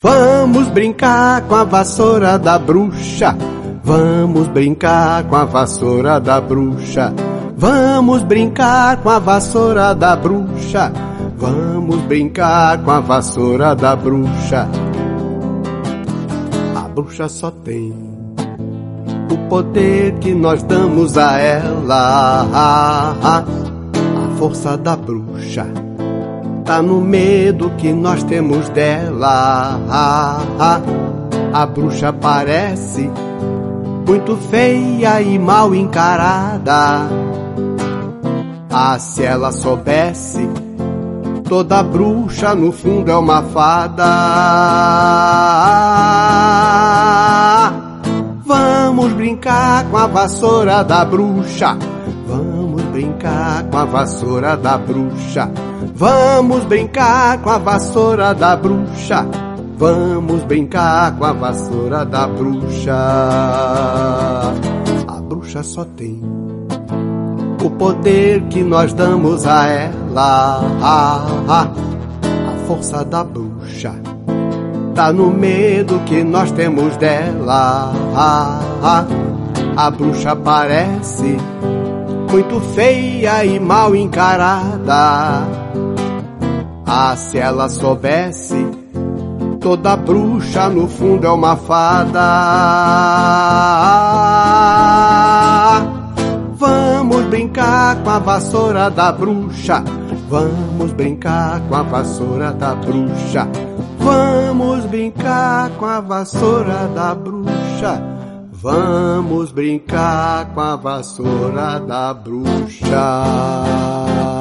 Vamos brincar com a vassoura da bruxa. Vamos brincar com a vassoura da bruxa. Vamos brincar com a vassoura da bruxa. Vamos brincar com a vassoura da bruxa. A bruxa só tem o poder que nós damos a ela. A força da bruxa tá no medo que nós temos dela. A bruxa parece muito feia e mal encarada. Se ela soubesse, toda bruxa no fundo é uma fada. Vamos brincar com a vassoura da bruxa. Vamos brincar com a vassoura da bruxa. Vamos brincar com a vassoura da bruxa. Vamos brincar com a vassoura da bruxa. A bruxa só tem o poder que nós damos a ela. A força da bruxa tá no medo que nós temos dela. A bruxa parece muito feia e mal encarada. Se ela soubesse, toda bruxa no fundo é uma fada. Vamos brincar com a vassoura da bruxa. Vamos brincar com a vassoura da bruxa. Vamos brincar com a vassoura da bruxa. Vamos brincar com a vassoura da bruxa.